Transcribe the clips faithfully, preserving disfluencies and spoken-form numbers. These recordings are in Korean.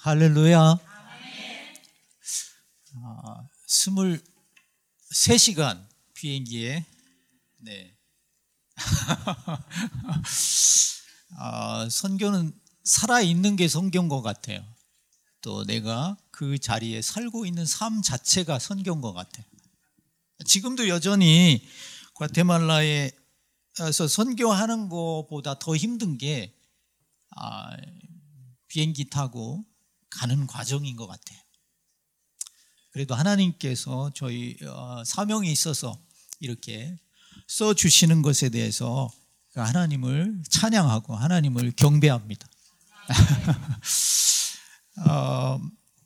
할렐루야. 아, 스물세 시간 비행기에 네. 아, 선교는 살아있는 게 선교인 것 같아요. 또 내가 그 자리에 살고 있는 삶 자체가 선교인 것 같아요. 지금도 여전히 과테말라에서 선교하는 것보다 더 힘든 게 아, 비행기 타고 가는 과정인 것 같아요. 그래도 하나님께서 저희 사명이 있어서 이렇게 써주시는 것에 대해서 하나님을 찬양하고 하나님을 경배합니다. 어,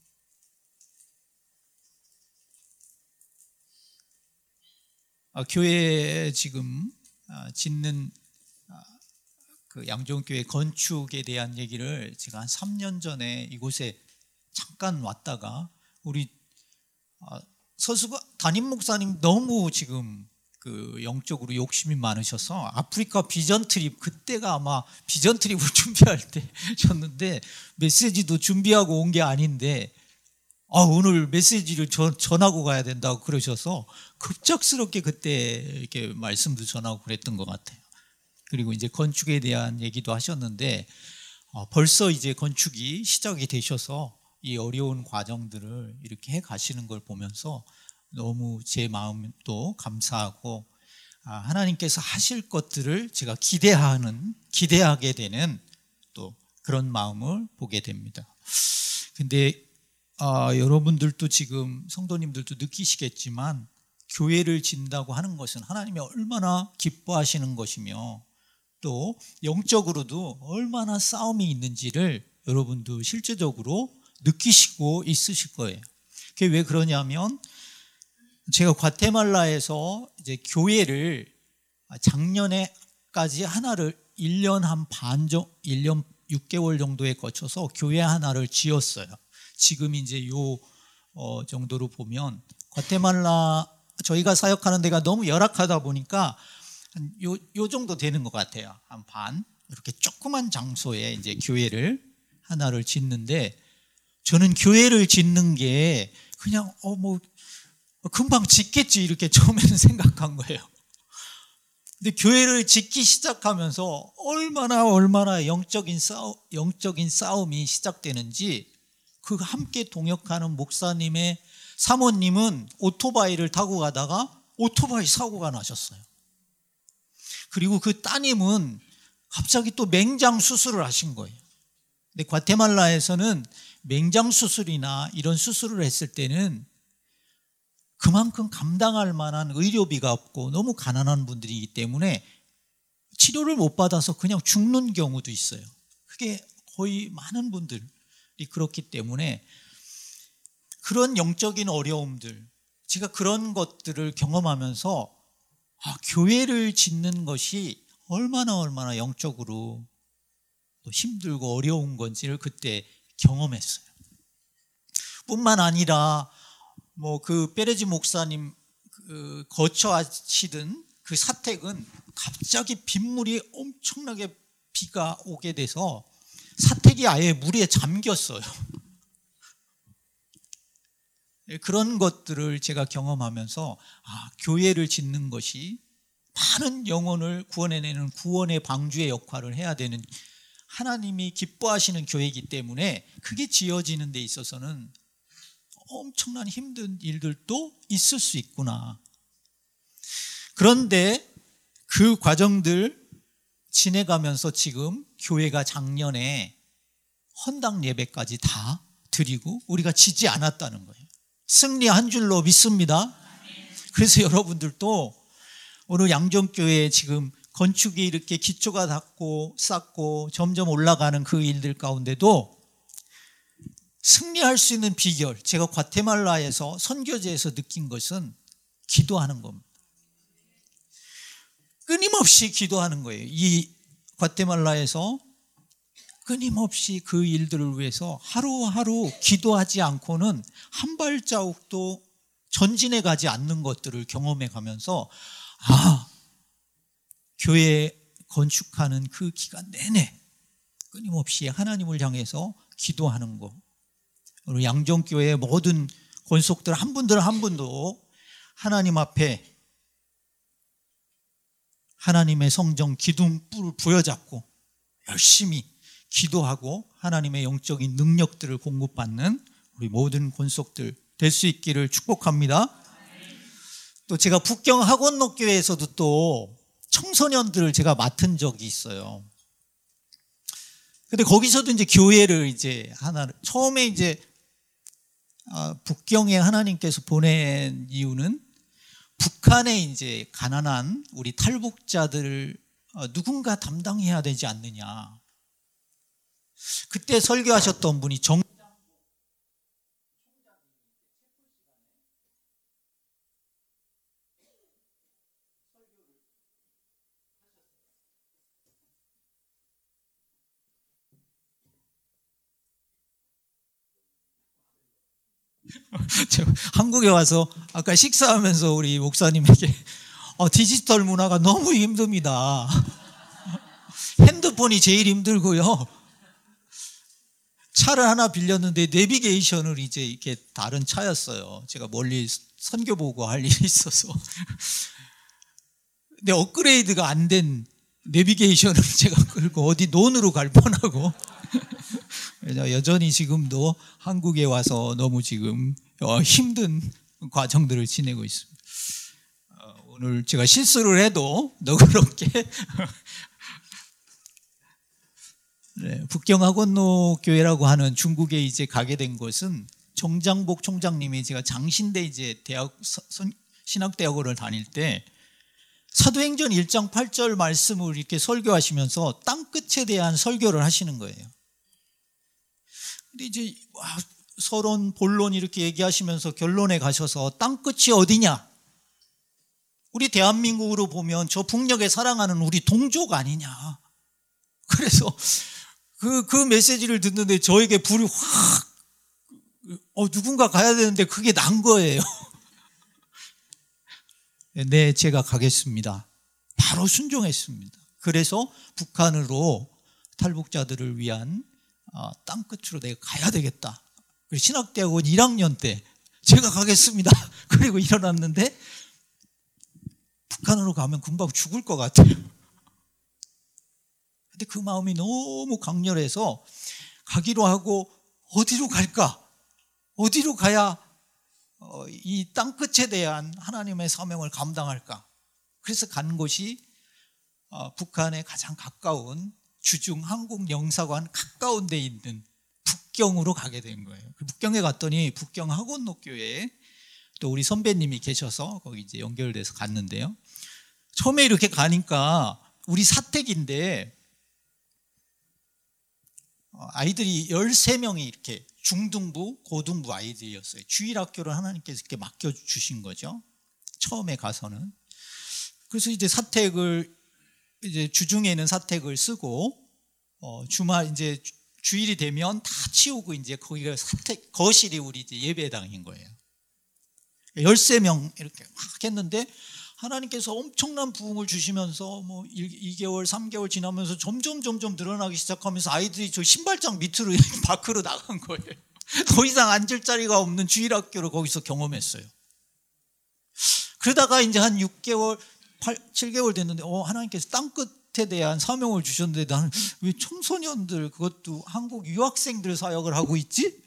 어, 교회 지금 짓는 그 양종교회 건축에 대한 얘기를 제가 한 삼 년 전에 이곳에 잠깐 왔다가 우리 서수가 담임 목사님 너무 지금 그 영적으로 욕심이 많으셔서 아프리카 비전 트립, 그때가 아마 비전 트립을 준비할 때였는데 메시지도 준비하고 온 게 아닌데 아, 오늘 메시지를 전, 전하고 가야 된다고 그러셔서 급작스럽게 그때 이렇게 말씀도 전하고 그랬던 것 같아요. 그리고 이제 건축에 대한 얘기도 하셨는데 어, 벌써 이제 건축이 시작이 되셔서 이 어려운 과정들을 이렇게 해 가시는 걸 보면서 너무 제 마음도 감사하고 아, 하나님께서 하실 것들을 제가 기대하는 기대하게 되는 또 그런 마음을 보게 됩니다. 근데 아, 여러분들도 지금 성도님들도 느끼시겠지만 교회를 짓는다고 하는 것은 하나님이 얼마나 기뻐하시는 것이며 또 영적으로도 얼마나 싸움이 있는지를 여러분도 실제적으로 느끼시고 있으실 거예요. 그게 왜 그러냐면 제가 과테말라에서 이제 교회를 작년에까지 하나를 일 년 한 반 정도, 일 년 육 개월 정도에 거쳐서 교회 하나를 지었어요. 지금 이제 요 어 정도로 보면 과테말라 저희가 사역하는 데가 너무 열악하다 보니까 한 요, 요 정도 되는 것 같아요. 한 반 이렇게 조그만 장소에 이제 교회를 하나를 짓는데 저는 교회를 짓는 게 그냥 어 뭐 금방 짓겠지 이렇게 처음에는 생각한 거예요. 근데 교회를 짓기 시작하면서 얼마나 얼마나 영적인 싸움, 영적인 싸움이 시작되는지 그 함께 동역하는 목사님의 사모님은 오토바이를 타고 가다가 오토바이 사고가 나셨어요. 그리고 그 따님은 갑자기 또 맹장 수술을 하신 거예요. 근데 과테말라에서는 맹장 수술이나 이런 수술을 했을 때는 그만큼 감당할 만한 의료비가 없고 너무 가난한 분들이기 때문에 치료를 못 받아서 그냥 죽는 경우도 있어요. 그게 거의 많은 분들이 그렇기 때문에 그런 영적인 어려움들, 제가 그런 것들을 경험하면서 아, 교회를 짓는 것이 얼마나 얼마나 영적으로 힘들고 어려운 건지를 그때 경험했어요. 뿐만 아니라 뭐 그 페레지 목사님 그 거처하시던 그 사택은 갑자기 빗물이 엄청나게 비가 오게 돼서 사택이 아예 물에 잠겼어요. 그런 것들을 제가 경험하면서 아, 교회를 짓는 것이 많은 영혼을 구원해내는 구원의 방주의 역할을 해야 되는 하나님이 기뻐하시는 교회이기 때문에 그게 지어지는 데 있어서는 엄청난 힘든 일들도 있을 수 있구나. 그런데 그 과정들 지내가면서 지금 교회가 작년에 헌당 예배까지 다 드리고 우리가 지지 않았다는 거예요. 승리한 줄로 믿습니다. 그래서 여러분들도 오늘 양정교회에 지금 건축이 이렇게 기초가 닿고 쌓고 점점 올라가는 그 일들 가운데도 승리할 수 있는 비결, 제가 과테말라에서 선교제에서 느낀 것은 기도하는 겁니다. 끊임없이 기도하는 거예요. 이 과테말라에서 끊임없이 그 일들을 위해서 하루하루 기도하지 않고는 한 발자국도 전진해 가지 않는 것들을 경험해 가면서 아, 교회 건축하는 그 기간 내내 끊임없이 하나님을 향해서 기도하는 것, 우리 양정교회 모든 권속들 한 분들 한 분도 하나님 앞에 하나님의 성전 기둥불을 부여잡고 열심히 기도하고 하나님의 영적인 능력들을 공급받는 우리 모든 권속들 될 수 있기를 축복합니다. 또 제가 북경 학원록교회에서도 또 청소년들을 제가 맡은 적이 있어요. 근데 거기서도 이제 교회를 이제 하나 처음에 이제 북경에 하나님께서 보낸 이유는 북한에 이제 가난한 우리 탈북자들을 누군가 담당해야 되지 않느냐. 그때 설교하셨던 분이 정 한국에 와서 아까 식사하면서 우리 목사님에게 어, 디지털 문화가 너무 힘듭니다. 핸드폰이 제일 힘들고요. 차를 하나 빌렸는데 내비게이션을 이제 이렇게 다른 차였어요. 제가 멀리 선교 보고 할 일이 있어서. 근데 업그레이드가 안 된 내비게이션을 제가 끌고 어디 논으로 갈 뻔하고. 여전히 지금도 한국에 와서 너무 지금 힘든 과정들을 지내고 있습니다. 오늘 제가 실수를 해도 너그럽게 네, 북경학원로교회라고 하는 중국에 이제 가게 된 것은 정장복 총장님이 제가 장신대 이제 대학 신학대학원을 다닐 때 사도행전 일 장 팔 절 말씀을 이렇게 설교하시면서 땅끝에 대한 설교를 하시는 거예요. 근데 이제 서론, 본론 이렇게 얘기하시면서 결론에 가셔서 땅끝이 어디냐? 우리 대한민국으로 보면 저 북녘에 사랑하는 우리 동족 아니냐? 그래서 그, 그 메시지를 듣는데 저에게 불이 확, 어, 누군가 가야 되는데 그게 난 거예요. 네, 제가 가겠습니다. 바로 순종했습니다. 그래서 북한으로 탈북자들을 위한 아, 땅끝으로 내가 가야 되겠다. 신학대학원 일 학년 때 제가 가겠습니다. 그리고 일어났는데 북한으로 가면 금방 죽을 것 같아요. 근데 그 마음이 너무 강렬해서 가기로 하고 어디로 갈까? 어디로 가야 이 땅끝에 대한 하나님의 사명을 감당할까? 그래서 간 곳이 북한에 가장 가까운 주중 한국 영사관 가까운 데 있는 북경으로 가게 된 거예요. 북경에 갔더니 북경 학원록교회에 또 우리 선배님이 계셔서 거기 이제 연결돼서 갔는데요. 처음에 이렇게 가니까 우리 사택인데 아이들이 열세 명이 이렇게 중등부, 고등부 아이들이었어요. 주일학교를 하나님께서 이렇게 맡겨주신 거죠. 처음에 가서는. 그래서 이제 사택을 이제 주중에 있는 사택을 쓰고 어, 주말 이제 주일이 되면 다 치우고 이제 거기가 사택 거실이 우리 이제 예배당인 거예요. 열세 명 이렇게 막 했는데 하나님께서 엄청난 부흥을 주시면서 뭐 이 개월, 삼 개월 지나면서 점점 점점 늘어나기 시작하면서 아이들이 저 신발장 밑으로 밖으로 나간 거예요. 더 이상 앉을 자리가 없는 주일학교를 거기서 경험했어요. 그러다가 이제 한 육 개월, 팔, 칠 개월 됐는데 어, 하나님께서 땅끝에 대한 사명을 주셨는데 나는 왜 청소년들 그것도 한국 유학생들 사역을 하고 있지?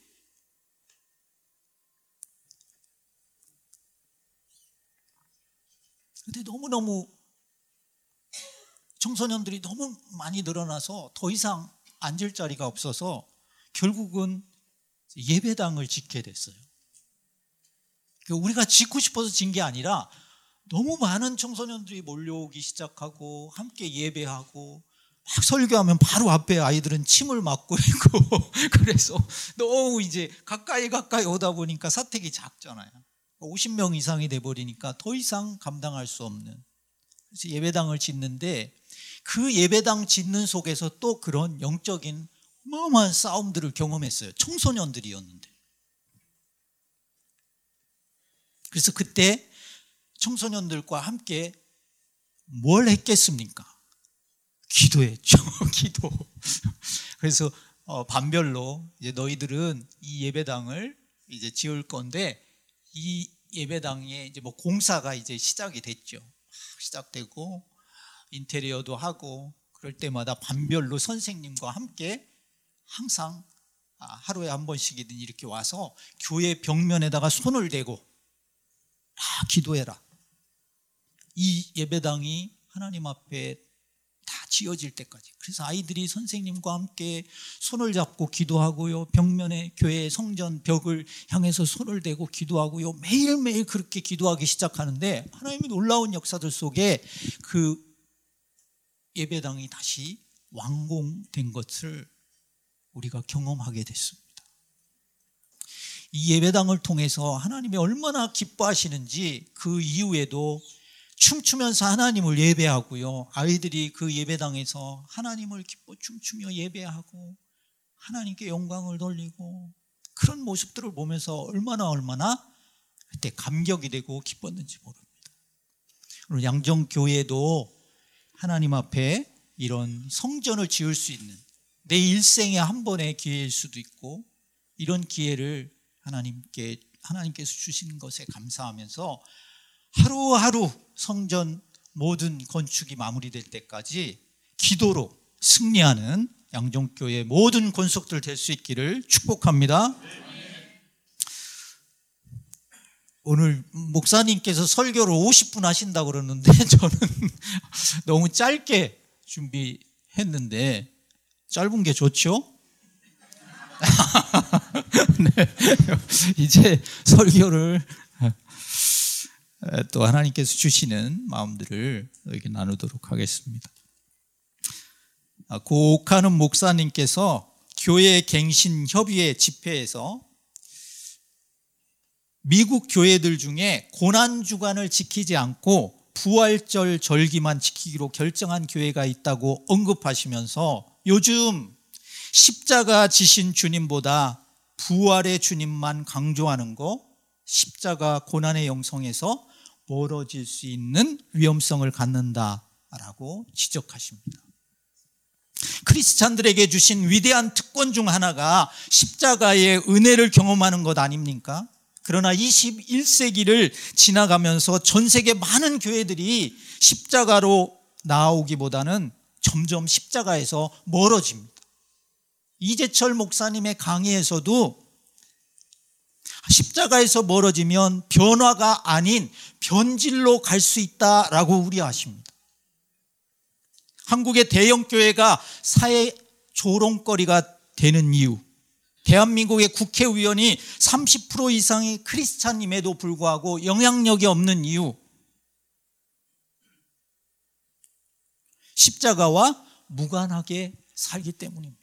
근데 너무너무 청소년들이 너무 많이 늘어나서 더 이상 앉을 자리가 없어서 결국은 예배당을 짓게 됐어요. 우리가 짓고 싶어서 진 게 아니라 너무 많은 청소년들이 몰려오기 시작하고 함께 예배하고 막 설교하면 바로 앞에 아이들은 침을 맞고 있고 그래서 너무 이제 가까이 가까이 오다 보니까 사택이 작잖아요. 오십 명 이상이 돼버리니까 더 이상 감당할 수 없는. 그래서 예배당을 짓는데 그 예배당 짓는 속에서 또 그런 영적인 어마어마한 싸움들을 경험했어요. 청소년들이었는데. 그래서 그때 청소년들과 함께 뭘 했겠습니까? 기도했죠. 기도. 그래서 어, 반별로 이제 너희들은 이 예배당을 이제 지을 건데 이 예배당에 이제 뭐 공사가 이제 시작이 됐죠. 시작되고 인테리어도 하고 그럴 때마다 반별로 선생님과 함께 항상 하루에 한 번씩이든 이렇게 와서 교회 벽면에다가 손을 대고 다 기도해라. 이 예배당이 하나님 앞에 다 지어질 때까지. 그래서 아이들이 선생님과 함께 손을 잡고 기도하고요. 벽면에 교회 성전 벽을 향해서 손을 대고 기도하고요. 매일매일 그렇게 기도하기 시작하는데 하나님의 놀라운 역사들 속에 그 예배당이 다시 완공된 것을 우리가 경험하게 됐습니다. 이 예배당을 통해서 하나님이 얼마나 기뻐하시는지 그 이후에도 춤추면서 하나님을 예배하고요. 아이들이 그 예배당에서 하나님을 기뻐 춤추며 예배하고 하나님께 영광을 돌리고 그런 모습들을 보면서 얼마나 얼마나 그때 감격이 되고 기뻤는지 모릅니다. 오늘 양정교회도 하나님 앞에 이런 성전을 지을 수 있는 내 일생에 한 번의 기회일 수도 있고 이런 기회를 하나님께, 하나님께서 주신 것에 감사하면서 하루하루 성전 모든 건축이 마무리될 때까지 기도로 승리하는 양정교회 모든 권속들 될 수 있기를 축복합니다. 오늘 목사님께서 설교를 오십 분 하신다고 그러는데 저는 너무 짧게 준비했는데 짧은 게 좋죠? 네. 이제 설교를 또 하나님께서 주시는 마음들을 너에게 나누도록 하겠습니다. 고 옥하는 목사님께서 교회 갱신 협의회 집회에서 미국 교회들 중에 고난주간을 지키지 않고 부활절 절기만 지키기로 결정한 교회가 있다고 언급하시면서 요즘 십자가 지신 주님보다 부활의 주님만 강조하는 거 십자가 고난의 영성에서 멀어질 수 있는 위험성을 갖는다라고 지적하십니다. 크리스찬들에게 주신 위대한 특권 중 하나가 십자가의 은혜를 경험하는 것 아닙니까? 그러나 이십일 세기를 지나가면서 전 세계 많은 교회들이 십자가로 나아오기보다는 점점 십자가에서 멀어집니다. 이재철 목사님의 강의에서도 십자가에서 멀어지면 변화가 아닌 변질로 갈 수 있다라고 우려하십니다. 한국의 대형교회가 사회 조롱거리가 되는 이유, 대한민국의 국회의원이 삼십 퍼센트 이상이 크리스찬임에도 불구하고 영향력이 없는 이유, 십자가와 무관하게 살기 때문입니다.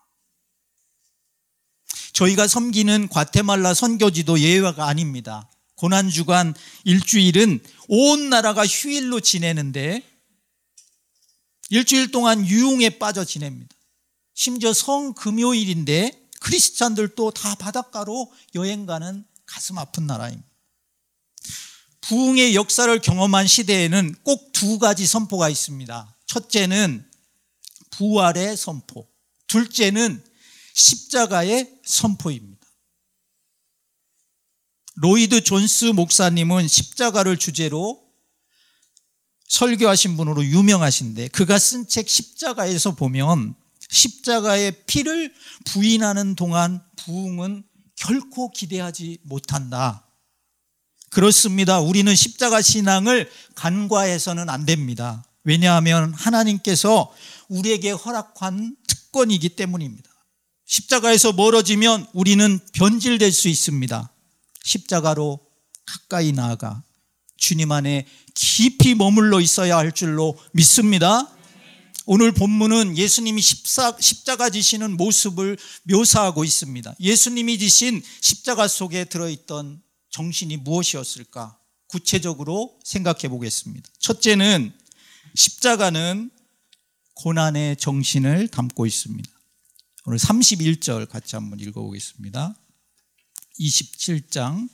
저희가 섬기는 과테말라 선교지도 예외가 아닙니다. 고난주간 일주일은 온 나라가 휴일로 지내는데 일주일 동안 유흥에 빠져 지냅니다. 심지어 성금요일인데 크리스찬들도 다 바닷가로 여행 가는 가슴 아픈 나라입니다. 부흥의 역사를 경험한 시대에는 꼭 두 가지 선포가 있습니다. 첫째는 부활의 선포, 둘째는 십자가의 선포입니다. 로이드 존스 목사님은 십자가를 주제로 설교하신 분으로 유명하신데 그가 쓴 책 십자가에서 보면 십자가의 피를 부인하는 동안 부흥은 결코 기대하지 못한다. 그렇습니다. 우리는 십자가 신앙을 간과해서는 안 됩니다. 왜냐하면 하나님께서 우리에게 허락한 특권이기 때문입니다. 십자가에서 멀어지면 우리는 변질될 수 있습니다. 십자가로 가까이 나아가 주님 안에 깊이 머물러 있어야 할 줄로 믿습니다. 오늘 본문은 예수님이 십사, 십자가 지시는 모습을 묘사하고 있습니다. 예수님이 지신 십자가 속에 들어있던 정신이 무엇이었을까? 구체적으로 생각해 보겠습니다. 첫째는 십자가는 고난의 정신을 담고 있습니다. 오늘 삼십일 절 같이 한번 읽어보겠습니다. 이십칠 장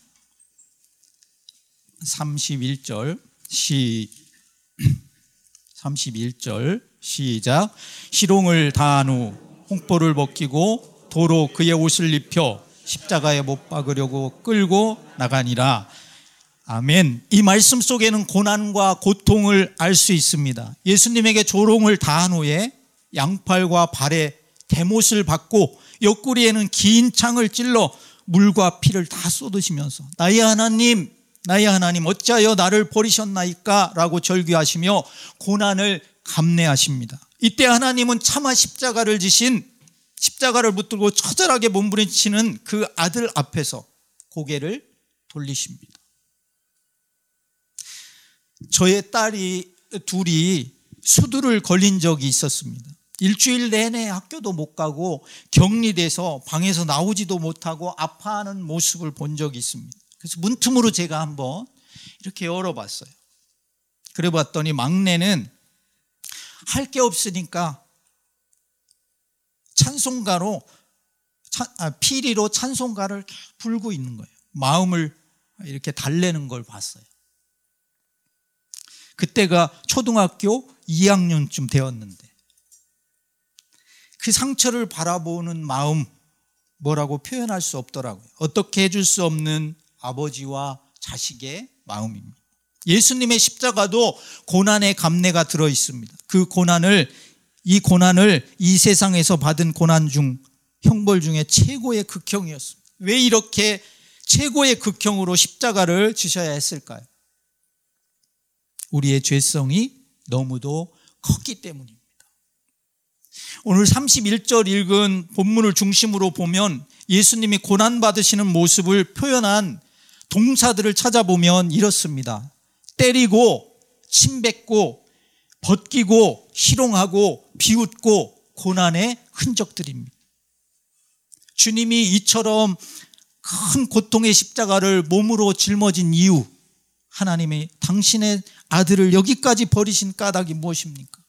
삼십일 절 시 삼십일 절 시작. 희롱을 다한 후 홍보를 벗기고 도로 그의 옷을 입혀 십자가에 못 박으려고 끌고 나가니라. 아멘. 이 말씀 속에는 고난과 고통을 알 수 있습니다. 예수님에게 조롱을 다한 후에 양팔과 발에 대못을 받고 옆구리에는 긴 창을 찔러 물과 피를 다 쏟으시면서 나의 하나님, 나의 하나님 어찌하여 나를 버리셨나이까? 라고 절규하시며 고난을 감내하십니다. 이때 하나님은 차마 십자가를 지신, 십자가를 붙들고 처절하게 몸부림치는 그 아들 앞에서 고개를 돌리십니다. 저의 딸이 둘이 수두를 걸린 적이 있었습니다. 일주일 내내 학교도 못 가고 격리돼서 방에서 나오지도 못하고 아파하는 모습을 본 적이 있습니다. 그래서 문틈으로 제가 한번 이렇게 열어봤어요. 그래 봤더니 막내는 할 게 없으니까 찬송가로 아, 피리로 찬송가를 불고 있는 거예요. 마음을 이렇게 달래는 걸 봤어요. 그때가 초등학교 이 학년쯤 되었는데 그 상처를 바라보는 마음 뭐라고 표현할 수 없더라고요. 어떻게 해줄 수 없는 아버지와 자식의 마음입니다. 예수님의 십자가도 고난의 감내가 들어 있습니다. 그 고난을 이 고난을 이 세상에서 받은 고난 중 형벌 중에 최고의 극형이었습니다. 왜 이렇게 최고의 극형으로 십자가를 지셔야 했을까요? 우리의 죄성이 너무도 컸기 때문입니다. 오늘 삼십일 절 읽은 본문을 중심으로 보면 예수님이 고난받으시는 모습을 표현한 동사들을 찾아보면 이렇습니다. 때리고, 침뱉고, 벗기고, 희롱하고, 비웃고, 고난의 흔적들입니다. 주님이 이처럼 큰 고통의 십자가를 몸으로 짊어진 이유, 하나님이 당신의 아들을 여기까지 버리신 까닭이 무엇입니까?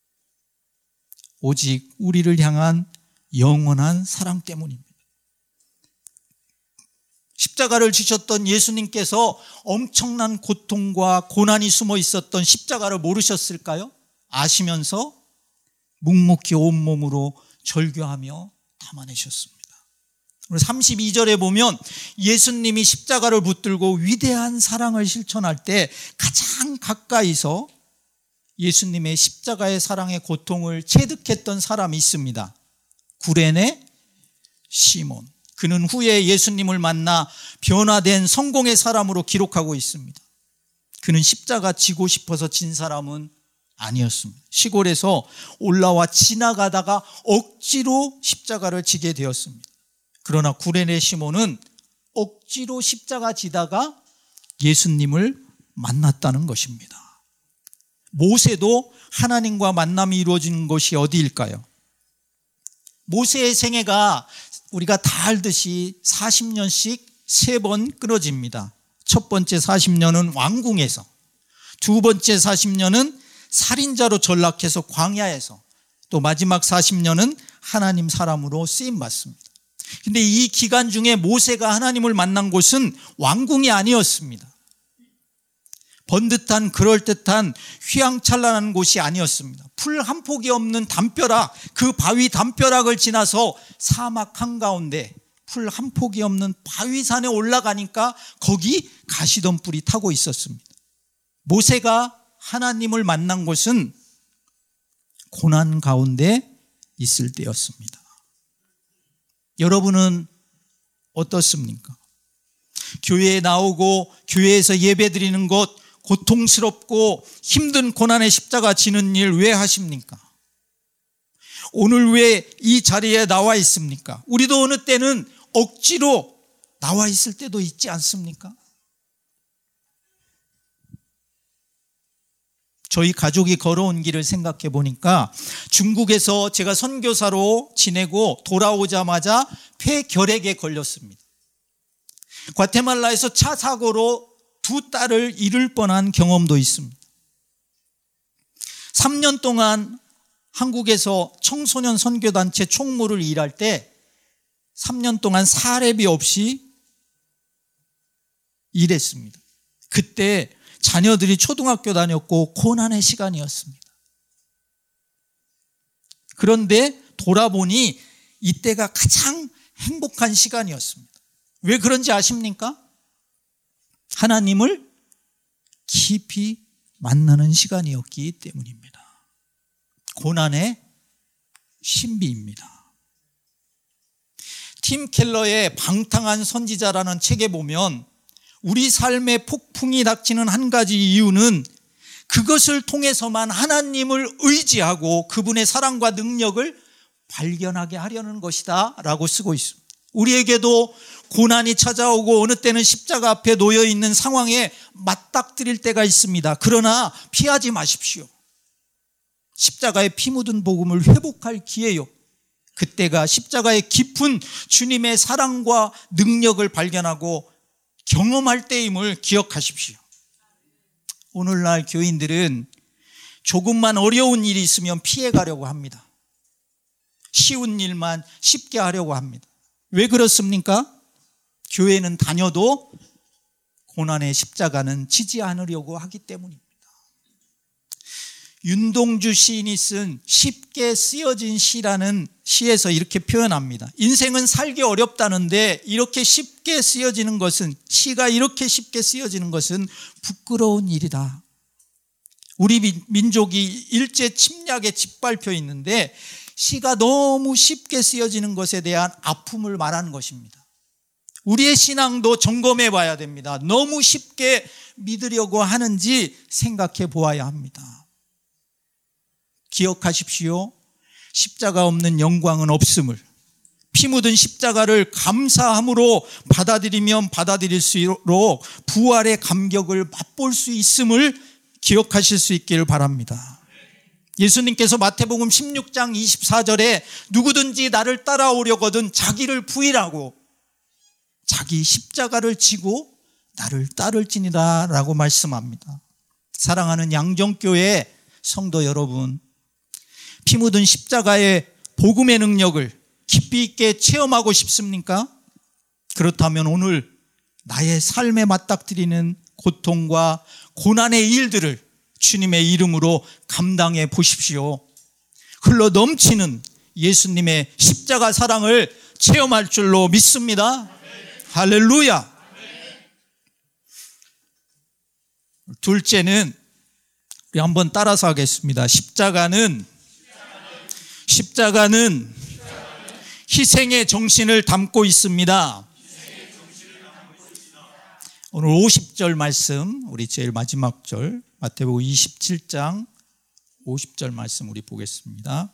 오직 우리를 향한 영원한 사랑 때문입니다. 십자가를 지셨던 예수님께서 엄청난 고통과 고난이 숨어 있었던 십자가를 모르셨을까요? 아시면서 묵묵히 온몸으로 절규하며 담아내셨습니다. 삼십이 절에 보면 예수님이 십자가를 붙들고 위대한 사랑을 실천할 때 가장 가까이서 예수님의 십자가의 사랑의 고통을 체득했던 사람이 있습니다. 구레네 시몬. 그는 후에 예수님을 만나 변화된 성공의 사람으로 기록하고 있습니다. 그는 십자가 지고 싶어서 진 사람은 아니었습니다. 시골에서 올라와 지나가다가 억지로 십자가를 지게 되었습니다. 그러나 구레네 시몬은 억지로 십자가 지다가 예수님을 만났다는 것입니다. 모세도 하나님과 만남이 이루어진 것이 어디일까요? 모세의 생애가 우리가 다 알듯이 사십 년씩 세 번 끊어집니다. 첫 번째 사십 년은 왕궁에서, 두 번째 사십 년은 살인자로 전락해서 광야에서, 또 마지막 사십 년은 하나님 사람으로 쓰임받습니다. 근데 이 기간 중에 모세가 하나님을 만난 곳은 왕궁이 아니었습니다. 번듯한 그럴듯한 휘황찬란한 곳이 아니었습니다. 풀 한 폭이 없는 담벼락, 그 바위 담벼락을 지나서 사막 한가운데 풀 한 폭이 없는 바위산에 올라가니까 거기 가시덤불이 타고 있었습니다. 모세가 하나님을 만난 곳은 고난 가운데 있을 때였습니다. 여러분은 어떻습니까? 교회에 나오고 교회에서 예배드리는 것, 고통스럽고 힘든 고난의 십자가 지는 일 왜 하십니까? 오늘 왜 이 자리에 나와 있습니까? 우리도 어느 때는 억지로 나와 있을 때도 있지 않습니까? 저희 가족이 걸어온 길을 생각해 보니까 중국에서 제가 선교사로 지내고 돌아오자마자 폐결핵에 걸렸습니다. 과테말라에서 차 사고로 두 딸을 잃을 뻔한 경험도 있습니다. 삼 년 동안 한국에서 청소년 선교단체 총무를 일할 때 삼 년 동안 사례비 없이 일했습니다. 그때 자녀들이 초등학교 다녔고 고난의 시간이었습니다. 그런데 돌아보니 이때가 가장 행복한 시간이었습니다. 왜 그런지 아십니까? 하나님을 깊이 만나는 시간이었기 때문입니다. 고난의 신비입니다. 팀 켈러의 방탕한 선지자라는 책에 보면 우리 삶에 폭풍이 닥치는 한 가지 이유는 그것을 통해서만 하나님을 의지하고 그분의 사랑과 능력을 발견하게 하려는 것이다 라고 쓰고 있습니다. 우리에게도 고난이 찾아오고 어느 때는 십자가 앞에 놓여있는 상황에 맞닥뜨릴 때가 있습니다. 그러나 피하지 마십시오. 십자가에 피 묻은 복음을 회복할 기회요. 그때가 십자가의 깊은 주님의 사랑과 능력을 발견하고 경험할 때임을 기억하십시오. 오늘날 교인들은 조금만 어려운 일이 있으면 피해가려고 합니다. 쉬운 일만 쉽게 하려고 합니다. 왜 그렇습니까? 교회는 다녀도 고난의 십자가는 지지 않으려고 하기 때문입니다. 윤동주 시인이 쓴 쉽게 쓰여진 시라는 시에서 이렇게 표현합니다. 인생은 살기 어렵다는데 이렇게 쉽게 쓰여지는 것은, 시가 이렇게 쉽게 쓰여지는 것은 부끄러운 일이다. 우리 민족이 일제 침략에 짓밟혀 있는데 시가 너무 쉽게 쓰여지는 것에 대한 아픔을 말하는 것입니다. 우리의 신앙도 점검해 봐야 됩니다. 너무 쉽게 믿으려고 하는지 생각해 보아야 합니다. 기억하십시오. 십자가 없는 영광은 없음을, 피 묻은 십자가를 감사함으로 받아들이면 받아들일수록 부활의 감격을 맛볼 수 있음을 기억하실 수 있기를 바랍니다. 예수님께서 마태복음 십육 장 이십사 절에 누구든지 나를 따라오려거든 자기를 부인하고 자기 십자가를 지고 나를 따를지니라 라고 말씀합니다. 사랑하는 양정교회 성도 여러분, 피 묻은 십자가의 복음의 능력을 깊이 있게 체험하고 싶습니까? 그렇다면 오늘 나의 삶에 맞닥뜨리는 고통과 고난의 일들을 주님의 이름으로 감당해 보십시오. 흘러 넘치는 예수님의 십자가 사랑을 체험할 줄로 믿습니다. 할렐루야. 둘째는 우리 한번 따라서 하겠습니다. 십자가는 십자가는 희생의 정신을 담고 있습니다. 오늘 오십 절 말씀, 우리 제일 마지막 절 마태복음 이십칠 장 오십 절 말씀 우리 보겠습니다.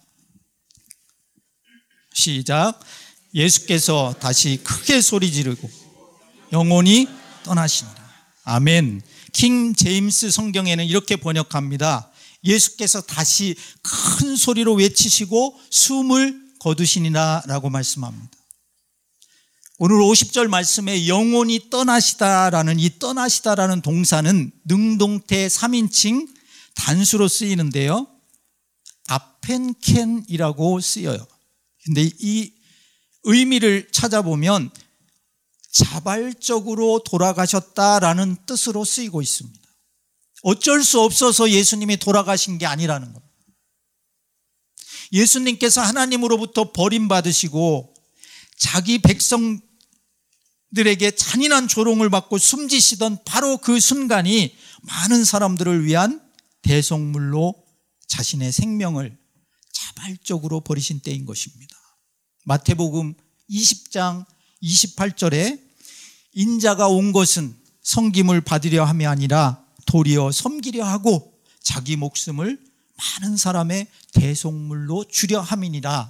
시작. 예수께서 다시 크게 소리 지르고 영원히 떠나시니라. 아멘. 킹 제임스 성경에는 이렇게 번역합니다. 예수께서 다시 큰 소리로 외치시고 숨을 거두시니라 라고 말씀합니다. 오늘 오십 절 말씀에 영원히 떠나시다라는 이 떠나시다라는 동사는 능동태 삼 인칭 단수로 쓰이는데요, 아펜켄이라고 쓰여요. 근데 이 의미를 찾아보면 자발적으로 돌아가셨다라는 뜻으로 쓰이고 있습니다. 어쩔 수 없어서 예수님이 돌아가신 게 아니라는 겁니다. 예수님께서 하나님으로부터 버림받으시고 자기 백성들에게 잔인한 조롱을 받고 숨지시던 바로 그 순간이 많은 사람들을 위한 대속물로 자신의 생명을 자발적으로 버리신 때인 것입니다. 마태복음 이십 장 이십팔 절에 인자가 온 것은 섬김을 받으려 함이 아니라 도리어 섬기려 하고 자기 목숨을 많은 사람의 대속물로 주려 함이니라.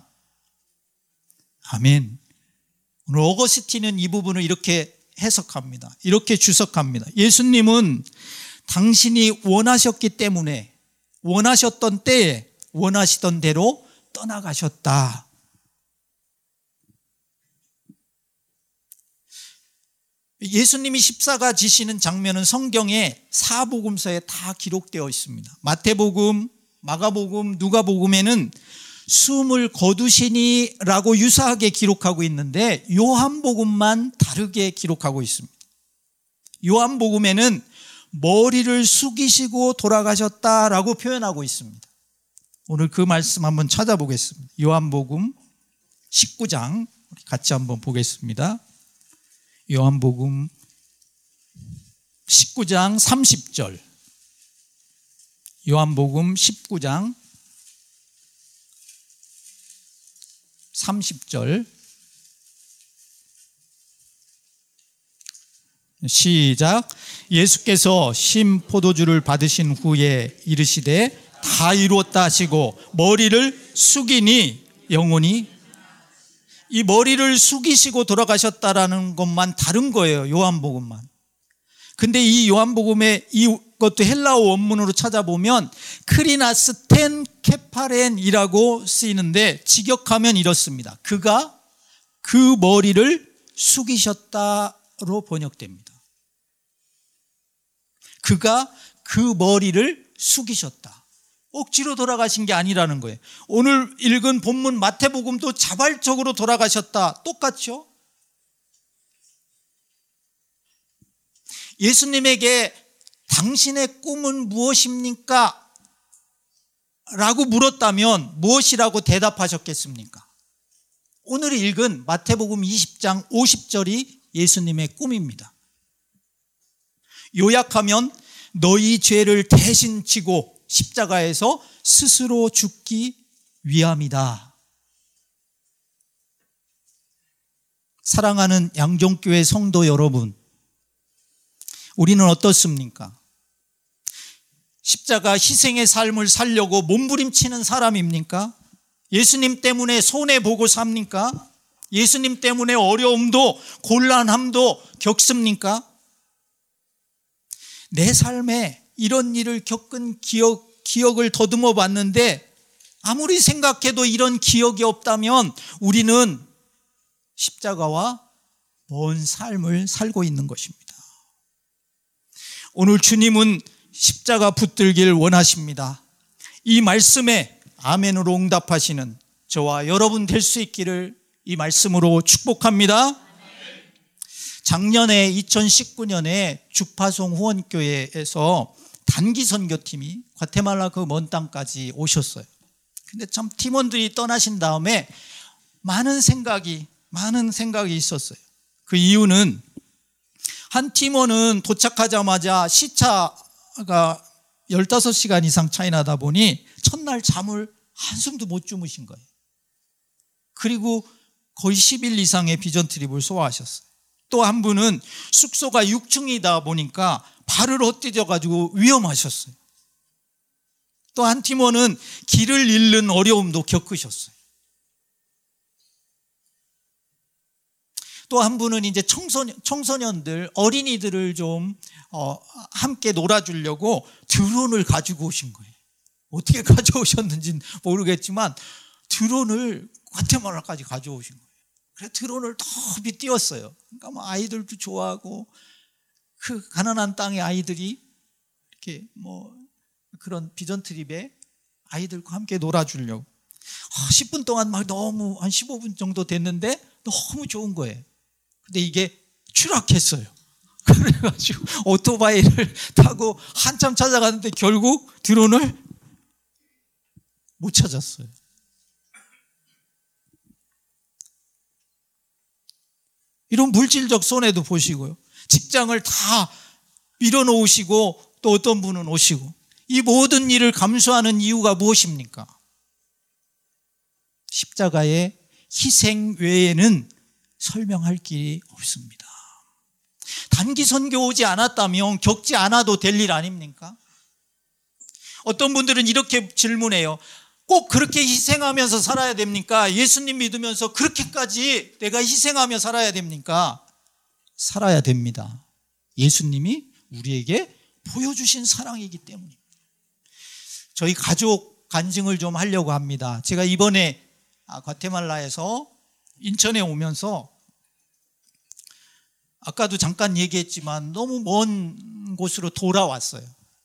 아멘. 오늘 어거스틴은 이 부분을 이렇게 해석합니다. 이렇게 주석합니다. 예수님은 당신이 원하셨기 때문에 원하셨던 때에 원하시던 대로 떠나가셨다. 예수님이 십자가 지시는 장면은 성경에 사복음서에 다 기록되어 있습니다. 마태복음, 마가복음, 누가복음에는 숨을 거두시니 라고 유사하게 기록하고 있는데 요한복음만 다르게 기록하고 있습니다. 요한복음에는 머리를 숙이시고 돌아가셨다라고 표현하고 있습니다. 오늘 그 말씀 한번 찾아보겠습니다. 요한복음 십구 장 우리 같이 한번 보겠습니다. 요한복음 십구 장 삼십 절. 요한복음 십구 장 삼십 절. 시작. 예수께서 신 포도주를 받으신 후에 이르시되 다 이루었다 하시고 머리를 숙이니 영혼이, 이 머리를 숙이시고 돌아가셨다라는 것만 다른 거예요, 요한복음만. 근데 이 요한복음의 이것도 헬라어 원문으로 찾아보면 크리나스텐 케파렌이라고 쓰이는데 직역하면 이렇습니다. 그가 그 머리를 숙이셨다로 번역됩니다. 그가 그 머리를 숙이셨다. 억지로 돌아가신 게 아니라는 거예요. 오늘 읽은 본문 마태복음도 자발적으로 돌아가셨다. 똑같죠? 예수님에게 당신의 꿈은 무엇입니까? 라고 물었다면 무엇이라고 대답하셨겠습니까? 오늘 읽은 마태복음 이십 장 오십 절이 예수님의 꿈입니다. 요약하면 너희 죄를 대신 지고 십자가에서 스스로 죽기 위함이다. 사랑하는 양종교회 성도 여러분, 우리는 어떻습니까? 십자가 희생의 삶을 살려고 몸부림치는 사람입니까? 예수님 때문에 손해보고 삽니까? 예수님 때문에 어려움도 곤란함도 겪습니까? 내 삶에 이런 일을 겪은 기억, 기억을 더듬어 봤는데 아무리 생각해도 이런 기억이 없다면 우리는 십자가와 먼 삶을 살고 있는 것입니다. 오늘 주님은 십자가 붙들길 원하십니다. 이 말씀에 아멘으로 응답하시는 저와 여러분 될 수 있기를 이 말씀으로 축복합니다. 작년에 이천십구 년에 주파송 후원교회에서 단기 선교팀이 과테말라 그 먼 땅까지 오셨어요. 근데 참 팀원들이 떠나신 다음에 많은 생각이 많은 생각이 있었어요. 그 이유는 한 팀원은 도착하자마자 시차가 열다섯 시간 이상 차이 나다 보니 첫날 잠을 한숨도 못 주무신 거예요. 그리고 거의 십 일 이상의 비전 트립을 소화하셨어요. 또 한 분은 숙소가 육 층이다 보니까 발을 헛디뎌가지고 위험하셨어요. 또 한 팀원은 길을 잃는 어려움도 겪으셨어요. 또 한 분은 이제 청소년, 청소년들, 어린이들을 좀 어, 함께 놀아주려고 드론을 가지고 오신 거예요. 어떻게 가져오셨는지는 모르겠지만 드론을 과테말라까지 가져오신 거예요. 그래서 드론을 더비 띄웠어요. 그러니까 뭐 아이들도 좋아하고 그 가난한 땅의 아이들이 이렇게 뭐 그런 비전 트립에 아이들과 함께 놀아주려고 십 분 동안 막 너무 한 십오 분 정도 됐는데 너무 좋은 거예요. 근데 이게 추락했어요. 그래가지고 오토바이를 타고 한참 찾아가는데 결국 드론을 못 찾았어요. 이런 물질적 손해도 보시고요. 직장을 다 밀어놓으시고 또 어떤 분은 오시고 이 모든 일을 감수하는 이유가 무엇입니까? 십자가의 희생 외에는 설명할 길이 없습니다. 단기 선교 오지 않았다면 겪지 않아도 될 일 아닙니까? 어떤 분들은 이렇게 질문해요. 꼭 그렇게 희생하면서 살아야 됩니까? 예수님 믿으면서 그렇게까지 내가 희생하며 살아야 됩니까? 살아야 됩니다. 예수님이 우리에게 보여주신 사랑이기 때문입니다. 저희 가족 간증을 좀 하려고 합니다. 제가 이번에 과테말라에서 인천에 오면서 아까도 잠깐 얘기했지만 너무 먼 곳으로 돌아왔어요.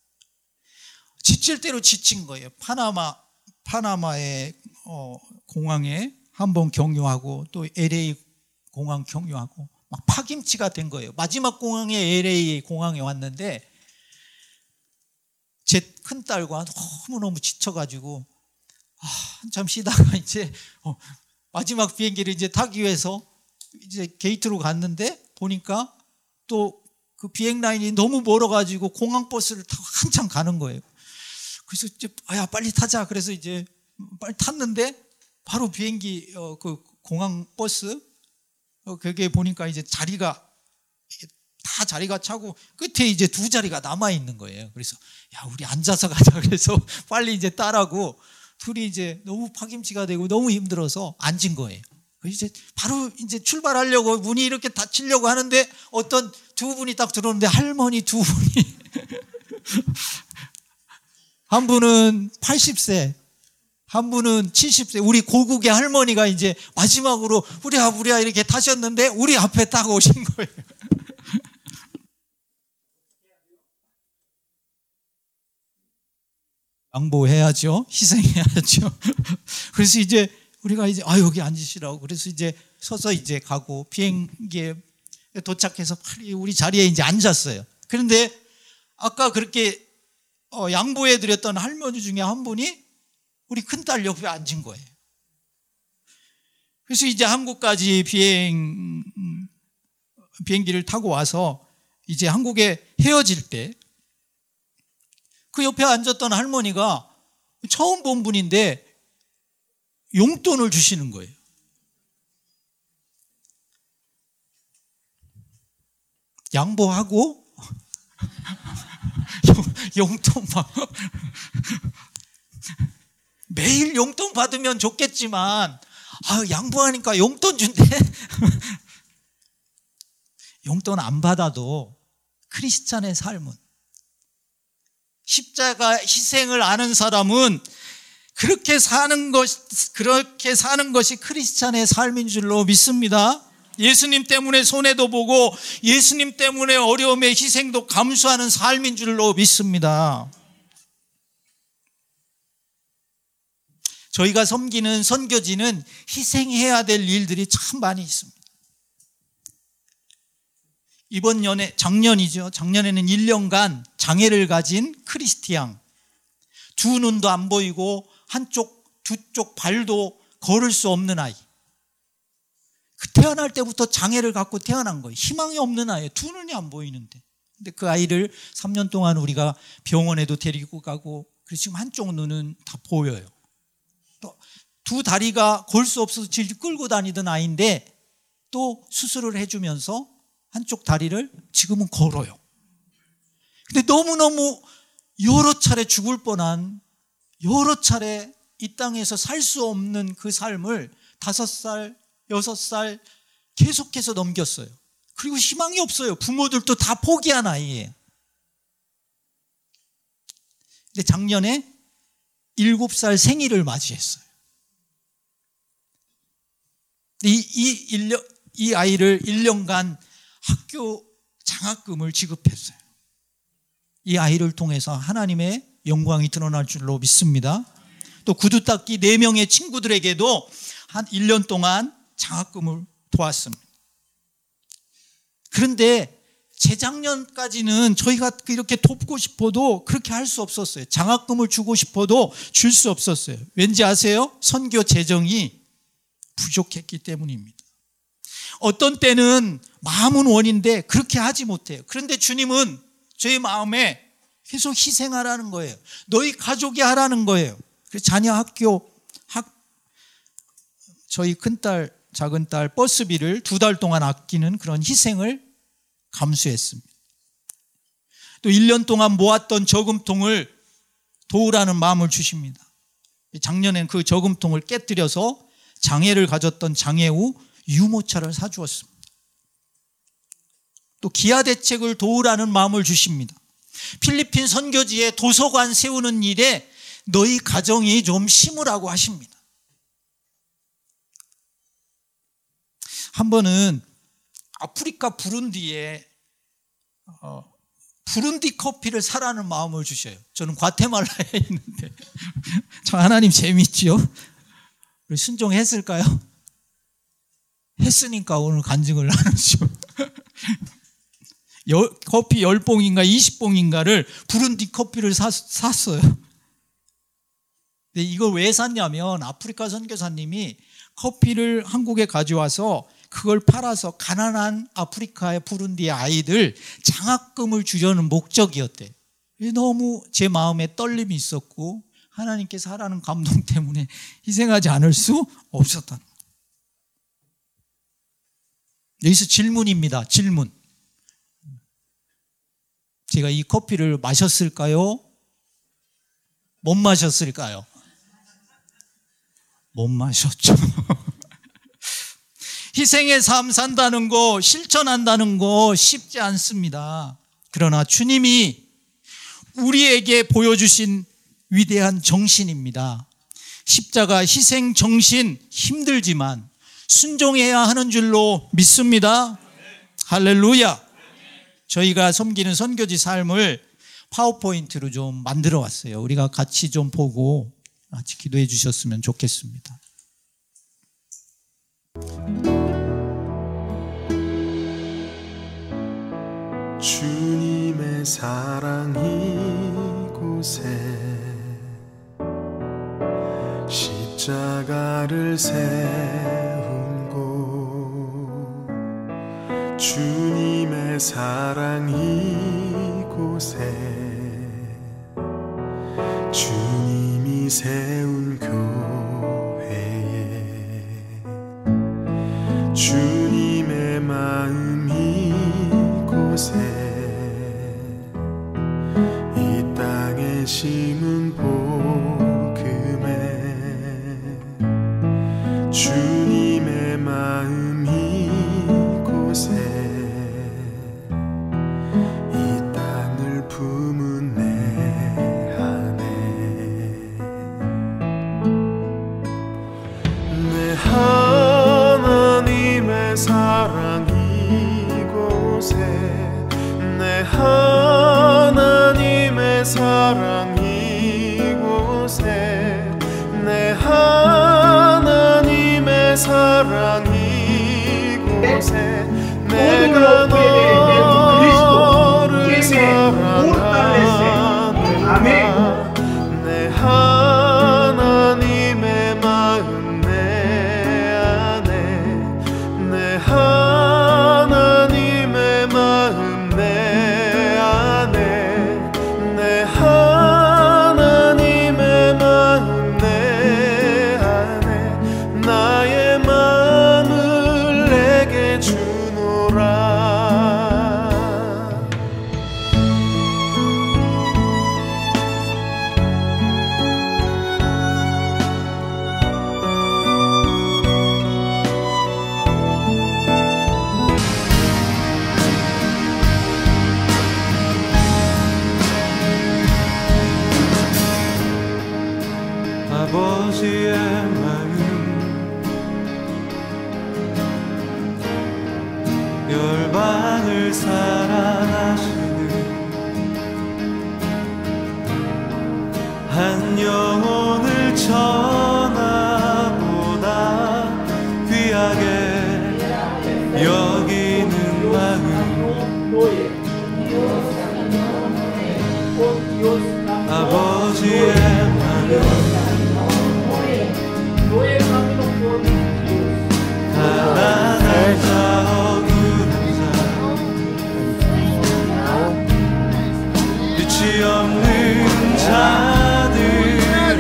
지칠 대로 지친 거예요. 파나마, 파나마의 어, 공항에 한번 경유하고 또 엘에이 공항 경유하고 막 파김치가 된 거예요. 마지막 공항에 엘에이 공항에 왔는데 제 큰딸과 너무너무 지쳐가지고 한참 쉬다가 이제 어, 마지막 비행기를 이제 타기 위해서 이제 게이트로 갔는데 보니까 또 그 비행 라인이 너무 멀어가지고 공항 버스를 타고 한참 가는 거예요. 그래서 이제 아야 빨리 타자. 그래서 이제 빨리 탔는데 바로 비행기 어, 그 공항 버스 어, 그게 보니까 이제 자리가 다 자리가 차고 끝에 이제 두 자리가 남아 있는 거예요. 그래서 야 우리 앉아서 가자. 그래서 빨리 이제 딸하고 둘이 이제 너무 파김치가 되고 너무 힘들어서 앉은 거예요. 이제 바로 이제 출발하려고 문이 이렇게 닫히려고 하는데 어떤 두 분이 딱 들어오는데 할머니 두 분이 한 분은 팔십 세, 한 분은 칠십 세, 우리 고국의 할머니가 이제 마지막으로 우리야 우리야 이렇게 타셨는데 우리 앞에 딱 오신 거예요. 양보해야죠. 희생해야죠. 그래서 이제 우리가 이제 아 여기 앉으시라고 그래서 이제 서서 이제 가고 비행기에 도착해서 빨리 우리 자리에 이제 앉았어요. 그런데 아까 그렇게 어, 양보해드렸던 할머니 중에 한 분이 우리 큰딸 옆에 앉은 거예요. 그래서 이제 한국까지 비행 비행기를 타고 와서 이제 한국에 헤어질 때 그 옆에 앉았던 할머니가 처음 본 분인데 용돈을 주시는 거예요. 양보하고 용돈 받 매일 용돈 받으면 좋겠지만 아, 양보하니까 용돈 준대. 용돈 안 받아도 크리스찬의 삶은 십자가 희생을 아는 사람은 그렇게 사는 것, 그렇게 사는 것이 크리스찬의 삶인 줄로 믿습니다. 예수님 때문에 손해도 보고 예수님 때문에 어려움의 희생도 감수하는 삶인 줄로 믿습니다. 저희가 섬기는 선교지는 희생해야 될 일들이 참 많이 있습니다. 이번 연에 작년이죠. 작년에는 일 년간 장애를 가진 크리스티앙, 두 눈도 안 보이고 한쪽 두 쪽 발도 걸을 수 없는 아이, 그 태어날 때부터 장애를 갖고 태어난 거예요. 희망이 없는 아이예요. 두 눈이 안 보이는데. 근데 그 아이를 삼 년 동안 우리가 병원에도 데리고 가고, 그래서 지금 한쪽 눈은 다 보여요. 또 두 다리가 걸 수 없어서 질 끌고 다니던 아이인데 또 수술을 해주면서 한쪽 다리를 지금은 걸어요. 근데 너무너무 여러 차례 죽을 뻔한, 여러 차례 이 땅에서 살 수 없는 그 삶을 다섯 살, 여섯 살 계속해서 넘겼어요. 그리고 희망이 없어요. 부모들도 다 포기한 아이예요. 근데 작년에 일곱 살 생일을 맞이했어요. 이, 이, 일 년, 이 아이를 일 년간 학교 장학금을 지급했어요. 이 아이를 통해서 하나님의 영광이 드러날 줄로 믿습니다. 또 구두 닦기 네 명의 친구들에게도 한 일 년 동안 장학금을 도왔습니다. 그런데 재작년까지는 저희가 이렇게 돕고 싶어도 그렇게 할 수 없었어요. 장학금을 주고 싶어도 줄 수 없었어요. 왠지 아세요? 선교 재정이 부족했기 때문입니다. 어떤 때는 마음은 원인데 그렇게 하지 못해요. 그런데 주님은 저희 마음에 계속 희생하라는 거예요. 너희 가족이 하라는 거예요. 그래서 자녀 학교, 학, 저희 큰딸, 작은딸 버스비를 두 달 동안 아끼는 그런 희생을 감수했습니다. 또 일 년 동안 모았던 저금통을 도우라는 마음을 주십니다. 작년엔 그 저금통을 깨뜨려서 장애를 가졌던 장애 후 유모차를 사주었습니다. 또 기아 대책을 도우라는 마음을 주십니다. 필리핀 선교지에 도서관 세우는 일에 너희 가정이 좀 심으라고 하십니다. 한 번은 아프리카 부룬디에 어, 부룬디 커피를 사라는 마음을 주셔요. 저는 과테말라에 있는데 저 하나님 재밌지요? 순종했을까요? 했으니까 오늘 간증을 나누죠. 커피 십 봉인가 이십 봉인가를 부룬디 커피를 사, 샀어요. 근데 이걸 왜 샀냐면 아프리카 선교사님이 커피를 한국에 가져와서 그걸 팔아서 가난한 아프리카의 부룬디의 아이들 장학금을 주려는 목적이었대요. 너무 제 마음에 떨림이 있었고 하나님께서 하라는 감동 때문에 희생하지 않을 수 없었던. 여기서 질문입니다. 질문. 제가 이 커피를 마셨을까요? 못 마셨을까요? 못 마셨죠. 희생의 삶 산다는 거, 실천한다는 거 쉽지 않습니다. 그러나 주님이 우리에게 보여주신 위대한 정신입니다. 십자가 희생 정신 힘들지만 순종해야 하는 줄로 믿습니다. 할렐루야. 저희가 섬기는 선교지 삶을 파워포인트로 좀 만들어 왔어요. 우리가 같이 좀 보고 같이 기도해 주셨으면 좋겠습니다. 주님의 사랑 이곳에 십자가를 세운 곳, 주님의 사랑 이곳에 주님이 세운 교회에 주님의 마음 이곳에 이 땅에 심은 복음에 주님의 마음 이곳에 이 땅을 품은 내 안에 내 하나님의 사랑 이곳에 내 하나님의 사랑 이곳에 내 하나님의 사랑 이곳에 내가 너를 사랑하노라 내 하나님의 마음 내 안에 내 하나님의 마음 내 안에 내 하나님의 마음 내 안에 나의 마음을 내게 주노라. 아버지의 마음 열방을 사랑하시는 한 영혼을 천하보다 귀하게 여기는 마음 아버지의 가난한 자 억울한 자 빛이 없는 자들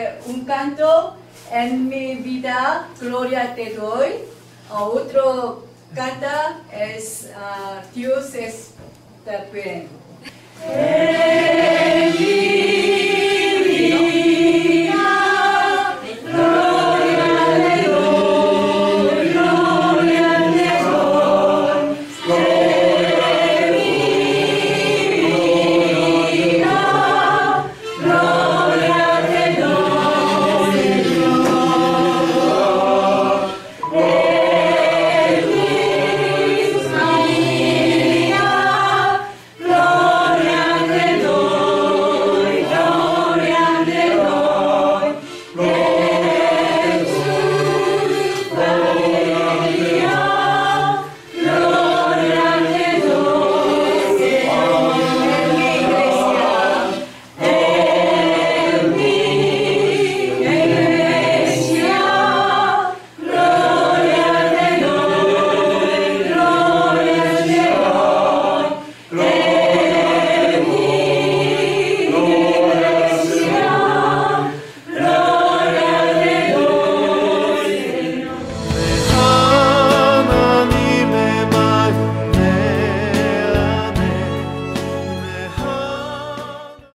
eh, un canto, en mi vida, gloria te doy. Uh, otro canta es uh, Dios está bien. En mi